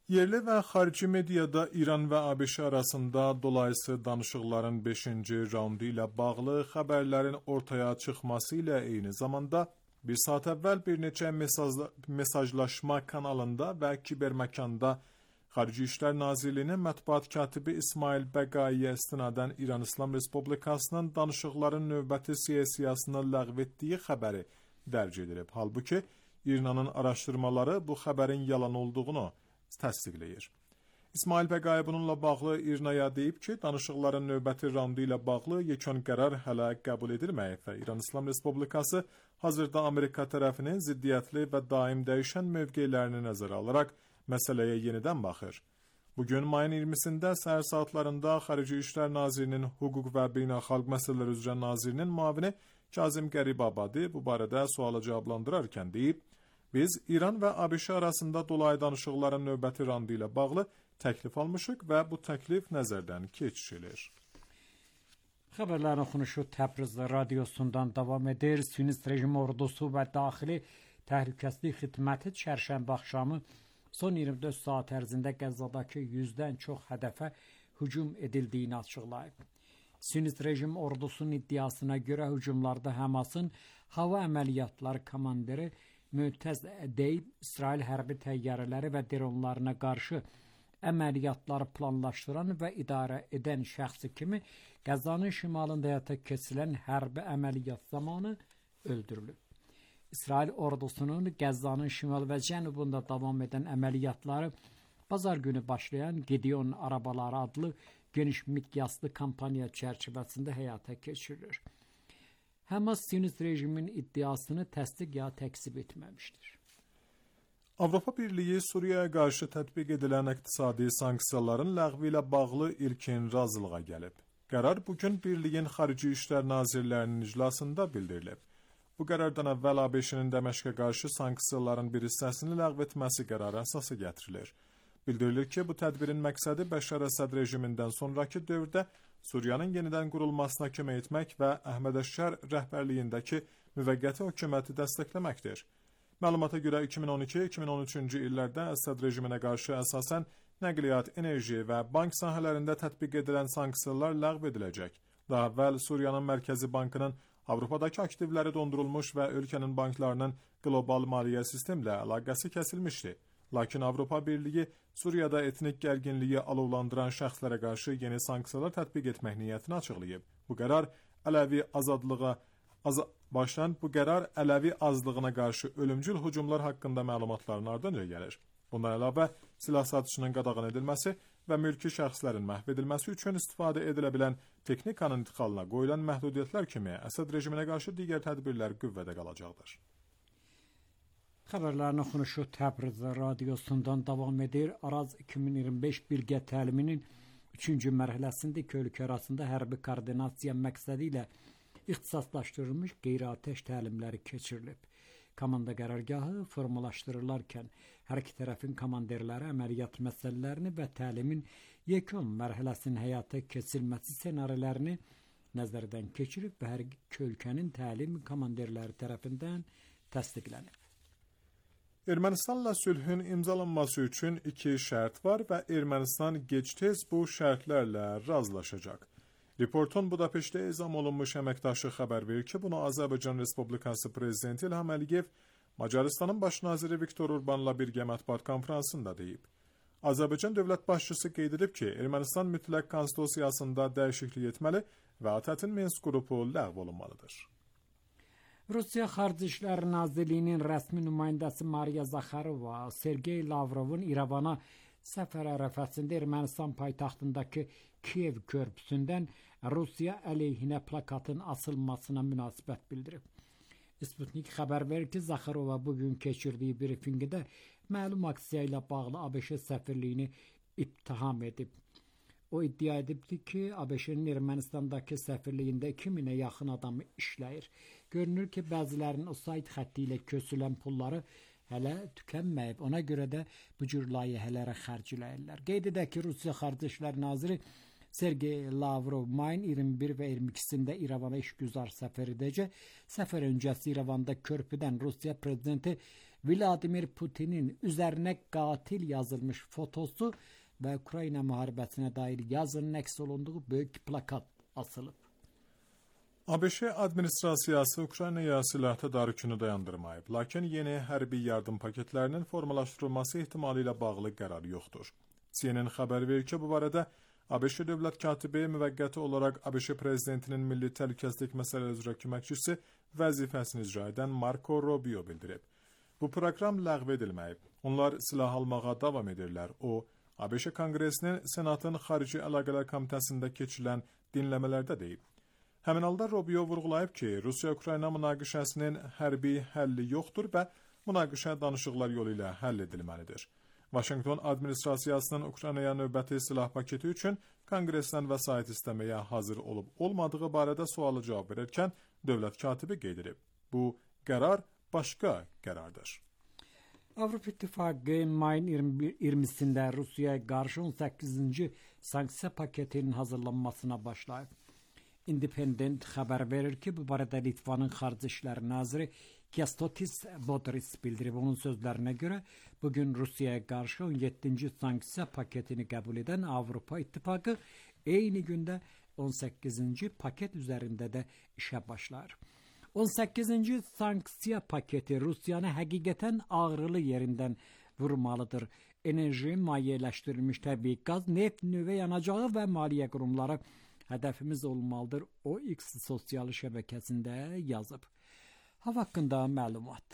E: Yerli və xarici mediada İran və ABŞ arasında dolayısı danışıqların beşinci raundu ilə bağlı xəbərlərin ortaya çıxması ilə eyni zamanda bir saat əvvəl bir neçə mesajla mesajlaşma kanalında və kiberməkanda Xarici İşlər Nazirliyinin mətbuat katibi İsmail Bəqaiyə istinadən İran İslam Respublikasının danışıqların növbəti sessiyasını ləğv etdiyi xəbəri dərc edilib. Halbuki İranın araşdırmaları bu xəbərin yalan olduğunu təsdiqləyir. İsmail Bəqaiyə bununla bağlı İrnaya deyib ki, danışıqların növbəti raundu ilə bağlı yekun qərar hələ qəbul edilməyib və İran İslam Respublikası hazırda Amerika tərəfinin ziddiyyətli və daim dəyişən mövqelərini nəzərə alaraq məsələyə yenidən baxır. Bugün mayın iyirmisində səhər saatlarında Xarici İşlər Nazirinin Hüquq və Beynəlxalq Məsələlər üzrə Nazirinin müavini Kazim Qəribabadi bu barədə sualı cavablandırarkən deyib, biz İran və ABŞ arasında dolayı danışıqların növbəti raundu ilə bağlı təklif almışıq və bu təklif nəzərdən keçirilir.
K: Xəbərlərin oxunuşu Təbriz radiosundan davam edir. Sünist rejim ordusu və daxili təhlükəsizlik xidməti çərşənbə axşamı son iyirmi dörd saat ərzində Qəzzadakı yüzdən çox hədəfə hücum edildiyini açıqlayıb. Sünist rejim ordusunun iddiasına görə hücumlarda Həmasın hava əməliyyatları komandiri Mütəz Deyib İsrail hərbi təyyarələri və dronlarına qarşı əməliyyatları planlaşdıran və idarə edən şəxsi kimi Qəzzanın şimalında həyata keçirilən hərbi əməliyyat zamanı öldürülüb. İsrail ordusunun Qəzzanın şimal və cənubunda davam edən əməliyyatları bazar günü başlayan Gideon arabaları adlı geniş miqyaslı kampaniya çərçivəsində həyata keçirilir. Həmas Siyonist rejimin iddiasını təsdiq ya təksib etməmişdir.
E: Avropa Birliyi Suriyaya qarşı tətbiq edilən iqtisadi sanksiyaların ləğvi ilə bağlı ilkin razılığa gəlib. Qərar bugün Birliyin Xarici İşlər Nazirlərinin iclasında bildirilib. Bu qərardan əvvəl ABŞ-nin Dəməşqə qarşı sanksiyaların bir hissəsini ləğv etməsi qərarı əsası gətirilir. Bildirilir ki, bu tədbirin məqsədi Bəşər Əsəd rejimindən sonraki dövrdə Suriyanın yenidən qurulmasına kömək etmək və Əhməd Əşşər rəhbərliyindəki müvəqqəti hökuməti dəstəkləməkdir. Məlumata görə iki min on iki iki min on üçüncü illərdə Əsəd rejiminə qarşı əsasən nəqliyyat, enerji və bank sahələrində tətbiq edilən sanksiyalar ləğv ediləcək. Daha əvvəl Suriyanın Mərkəzi Bankının Avropadakı aktivləri dondurulmuş və ölkənin banklarının qlobal maliyyə sistemlə əlaqəsi kəsilmişdi. Lakin Avropa Birliyi Suriyada etnik gərginliyi alovlandıran şəxslərə qarşı yeni sanksiyalar tətbiq etmək niyyətini açıqlayıb. Bu qərar Ələvi azadlığa az başlan bu qərar Ələvi azlığına qarşı ölümcül hücumlar haqqında məlumatların ardınca gəlir. Bundan əlavə silah satışının qadağan edilməsi və mülki şəxslərin məhv edilməsi üçün istifadə edilə bilən texnikanın idxalına qoyulan məhdudiyyətlər kimi Əsəd rejiminə qarşı digər tədbirlər qüvvədə qalacaqdır.
K: Xəbərlərin oxunuşu Təbriz radiosundan davam edir. Araz iki min iyirmi beş birgə təliminin üçüncü mərhələsində iki ölkə arasında hərbi koordinasiya məqsədi ilə ixtisaslaşdırılmış qeyri-atəş təlimləri keçirilib. Komanda qərargahı formalaşdırılarkən hər iki tərəfin komandirləri əməliyyat məsələlərini və təlimin yekun mərhələsinin həyata keçirilməsi ssenarilərini nəzərdən keçirib və hər iki ölkənin təlim komandirləri tərəfindən təsdiqlənib.
E: Ermənistanla sülhün imzalanması üçün iki şərt var və Ermənistan gec-tez bu şərtlərlə razılaşacaq. Reportun Budapeştdə ezam olunmuş əməkdaşı xəbər verir ki, bunu Azərbaycan Respublikası Prezidenti İlham Əliyev Macarıstanın baş naziri Viktor Urbanla birgə mətbuat konfransında deyib. Azərbaycan dövlət başçısı qeyd edib ki, Ermənistan mütləq konstitusiyasında dəyişiklik etməli və ATƏT-in Minsk qrupu ləğv olunmalıdır.
K: Rusiya Xarici İşlər Nazirliyinin rəsmi nümayəndəsi Mariya Zakharova Sergey Lavrovun İrəvana səfər ərəfəsində Ermənistan paytaxtındakı Kiyev körpüsündən Rusiya əleyhinə plakatın asılmasına münasibət bildirib. Sputnik xəbər verir ki, Zakharova bugün keçirdiyi brifinqdə məlum aksiya ilə bağlı ABŞ səfirliyini ittiham edib. O iddia edibdi ki, ABŞ-nin Ermənistandakı səfirliyində iki minə yaxın adamı işləyir. Görünür ki, bəzilərinin o sayt xətti ilə köçülən pulları hələ tükənməyib. Ona görə də bu cür layihələrə xərcləyirlər. Qeyd edək ki, Rusiya Xarici İşlər Naziri Sergey Lavrov mayın iyirmi bir və iyirmi ikisində İrəvana işgüzar səfər edəcək. Səfər öncəsi İrəvanda körpüdən Rusiya prezidenti Vladimir Putin'in üzerine katil yazılmış fotosu ve Ukrayna müharibesine dair yazının əks olunduğu büyük plakat asılıb.
E: ABŞ administrasiyası Ukraynaya silah tədarükünü dayandırmayıb, lakin yeni hərbi yardım paketlərinin formalaşdırılması ehtimalı ilə bağlı qərar yoxdur. C N N xəbər verir ki, bu barədə ABŞ dövlət katibi müvəqqəti olaraq ABŞ prezidentinin milli təhlükəsizlik məsələləri üzrə köməkçisi vəzifəsini icra edən Marco Rubio bildirib. Bu proqram ləğv edilməyib. Onlar silah almağa davam edirlər. O, ABŞ Konqresinin Senatın Xarici Əlaqələr Komitəsində keçirilən dinləmələrdə deyib. Həmin halda Rubio vurğulayıb ki, Rusiya-Ukrayna münaqişəsinin hərbi həlli yoxdur və münaqişə danışıqlar yolu ilə həll edilməlidir. Vaşinqton administrasiyasının Ukraynaya növbəti silah paketi üçün Konqresdən vəsait istəməyə hazır olub olmadığı barədə sualı cavab verərkən dövlət katibi qeyd edib. Bu qərar başqa qərardır.
K: Avropa İttifaqı mayın iyirmisində Rusiyaya qarşı on səkkizinci sanksiya paketinin hazırlanmasına başlayıb. Independent xəbər verir ki, bu barədə Litvanın Xarici İşlər Naziri Kestotis Bodris bildirib. Onun sözlərinə görə bugün Rusiyaya qarşı on yeddinci sanksiya paketini qəbul edən Avropa İttifaqı eyni gündə on səkkizinci paket üzərində də işə başlar. on səkkizinci sanksiya paketi Rusiyanı həqiqətən ağrılı yerindən vurmalıdır. Enerji, maliyyələşdirilmiş təbii qaz, neft, nüvə yanacağı və maliyyə qurumları hədəfimiz olmalıdır. O X sosial şəbəkəsində yazıb. Hava haqqında məlumat.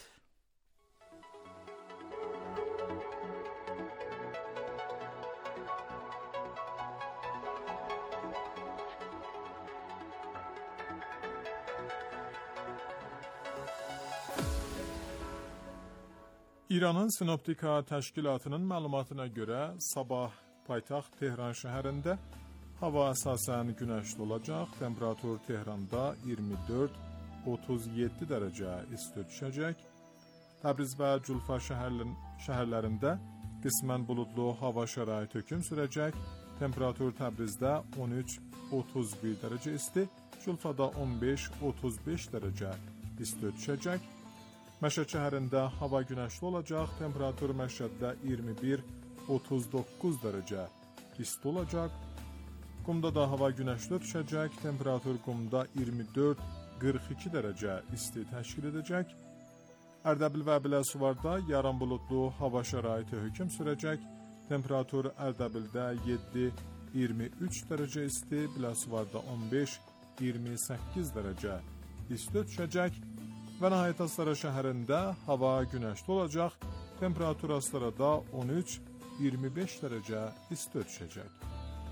E: İranın Sinoptika Təşkilatının məlumatına görə sabah paytaxt Tehran şəhərində hava əsasən günəşli olacaq. Temperatur Tehranda iyirmi dörd otuz yeddi dərəcə isti düşəcək. Təbriz və Culfa şəhərlərində qismən buludlu hava şəraiti hökm sürəcək. Temperatur Təbrizdə on üç otuz bir dərəcə isti, Culfada on beş otuz beş dərəcə isti düşəcək. Məşəd şəhərində hava günəşli olacaq. Temperatur Məşəddə iyirmi bir otuz doqquz dərəcə isti olacaq. Qumda da hava günəşli düşəcək. Temperatur Qumda iyirmi dörd qırx iki dərəcə isti təşkil edəcək. Ərdəbil və Biləsuvarda yarım buludlu hava şəraiti hökm sürəcək. Temperatur Ərdəbildə yeddi iyirmi üç dərəcə isti, Biləsuvarda on beş iyirmi səkkiz dərəcə isti düşəcək. Və nəhayət Astara şəhərində hava günəşli olacaq. Temperatur Astarada on üç iyirmi beş dərəcə isti düşəcək.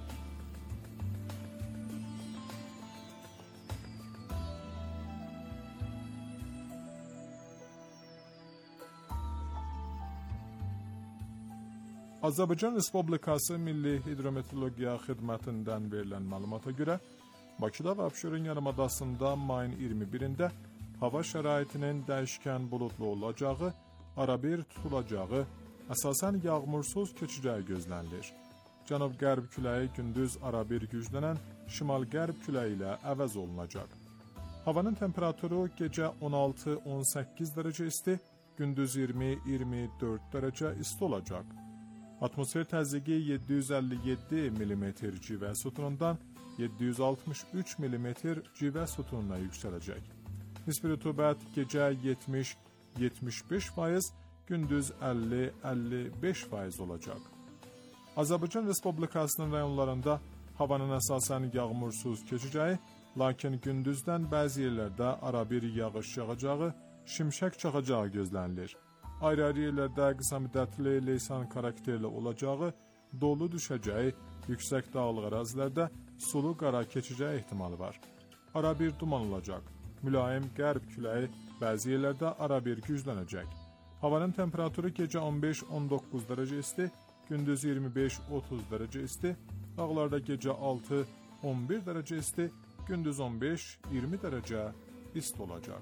E: Azərbaycan Respublikası Milli Hidrometeorologiya Xidmətindən verilən məlumata görə Bakıda və Abşeron yarımadasında mayın iyirmi birində hava şəraitinin dəyişkən buludlu olacağı, arabir tutulacağı, əsasən yağmursuz keçəcəyi gözlənilir. Cənub-qərb küləyi gündüz arabir güclənən şimal-qərb küləyi ilə əvəz olunacaq. Havanın temperaturu gecə on altı on səkkiz dərəcə isti, gündüz iyirmi iyirmi dörd dərəcə isti olacaq. Atmosfer təzyiqi yeddi yüz əlli yeddi millimetr civə sütunundan yeddi yüz altmış üç millimetr civə sütununa yüksələcək. Nisbi rütubət gecə yetmiş yetmiş beş faiz, gündüz əlli əlli beş faiz olacaq. Azərbaycan Respublikasının rayonlarında havanın əsasən yağmursuz keçəcəyi, lakin gündüzdən bəzi yerlərdə arabir yağış yağacağı, şimşək çaxacağı gözlənilir. Ayrı-ayrı yerlərdə qısa müddətli leysan karakterli olacağı, dolu düşəcəyi, yüksək dağlıq ərazilərdə sulu qara keçəcəyi ehtimalı var. Arabir duman olacaq. Mülayim qərb küləyi bəzi yerlərdə arabir güclənəcək. Havanın temperaturu gecə on beş on doqquz dərəcə isti, gündüz iyirmi beş otuz dərəcə isti, dağlarda gecə altı on bir dərəcə isti, gündüz on beş iyirmi dərəcə isti olacaq.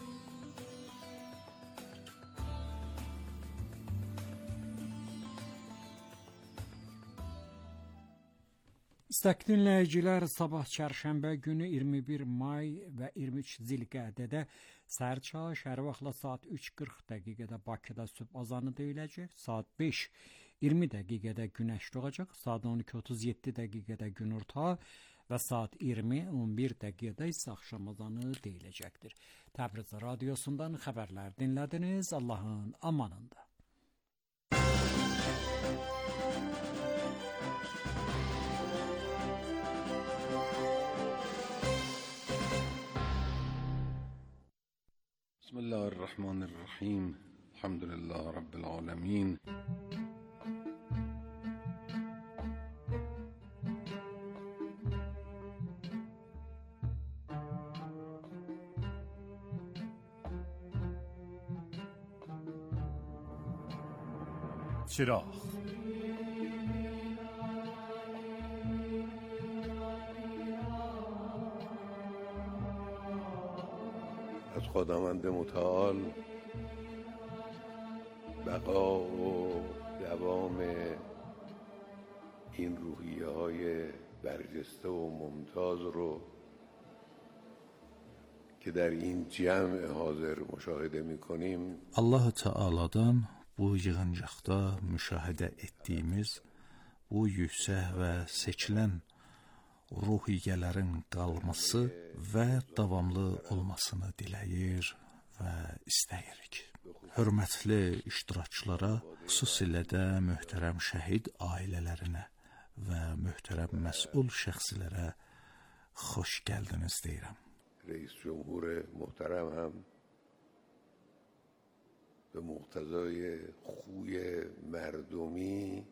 K: İstəkli dinləyicilər, sabah çərşənbə günü iyirmi bir may və iyirmi üç Zilqədədə Səhər çağı şəhər vaxtla saat üç qırx dəqiqədə Bakıda sübh azanı deyiləcək. Saat beş iyirmi dəqiqədə günəş doğacaq. Saat on iki otuz yeddi dəqiqədə günorta və saat iyirmi on bir dəqiqədə isə axşam azanı deyiləcəkdir. Təbriz radiosundan xəbərlər dinlədiniz. Allahın amanında.
L: بسم الله الرحمن الرحيم الحمد لله رب العالمين
J: چراغ
M: از خداوند متعال بقا و دوام این روحیه های برجسته و ممتاز رو که در این جمع حاضر مشاهده می‌کنیم
F: Allah Teala'dan bu yığıncaqda müşahidə etdiyimiz bu yüksək və seçilən ruhiyyələrin qalması və davamlı olmasını diləyir və istəyirik. Hörmətli iştirakçılara, xüsusilə də möhtərəm şəhid ailələrinə və möhtərəm məsul şəxslərə xoş gəldiniz deyirəm.
M: رئیس جمهور محترم هم به مقتضای خوی مردمی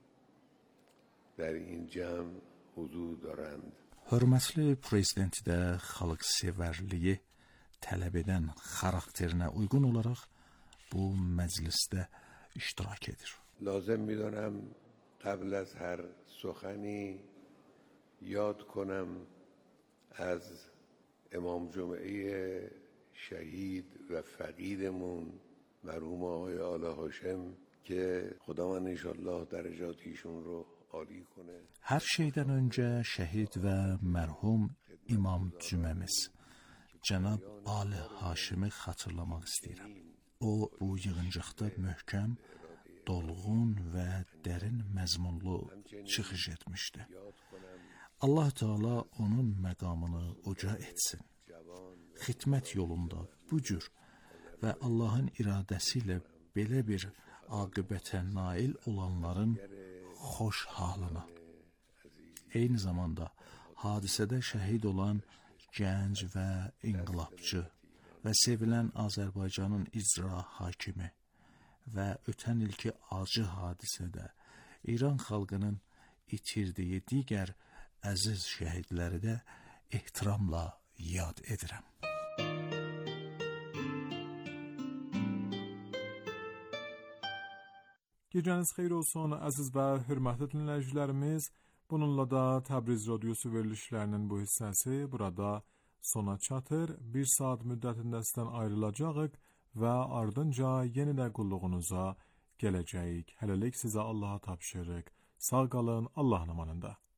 M: در این جمع حضور دارند.
F: Hörmətli prezident də xalqsevərliyi tələb edən xarakterinə uyğun olaraq bu məclisdə iştirak edir.
M: لازم می‌دانم قبل از هر سخنی یاد کنم از امام جمعه شهید و فقیدمون مرحوم آقای آل هاشم که خداوند انشالله درجات ایشون رو عالی کنه.
F: Hər şeydən öncə şəhid və mərhum imam cüməmiz cənab Ali Haşimi xatırlamaq istəyirəm. O bu yığıncaqda möhkəm, dolğun və dərin məzmunlu çıxış etmişdi. Allah Teala onun məqamını uca etsin. Xidmət yolunda bu cür və Allahın iradəsi ilə belə bir aqibətə nail olanların xoş halına. Eyni zamanda hadisədə şəhid olan gənc və inqilabçı və sevilən Azərbaycanın icra hakimi və ötən ilki acı hadisədə İran xalqının itirdiyi digər əziz şəhidləri də ehtiramla yad edirəm.
E: Gecəniz xeyir olsun, əziz və hörmətli dinləyicilərimiz. Bununla da Təbriz Radiosu verilişlərinin bu hissəsi burada sona çatır. Bir saat müddətində sizdən ayrılacağıq və ardınca yenə də qulluğunuza gələcəyik. Hələlik sizə Allaha tapşırıq. Sağ qalın, Allahın amanında.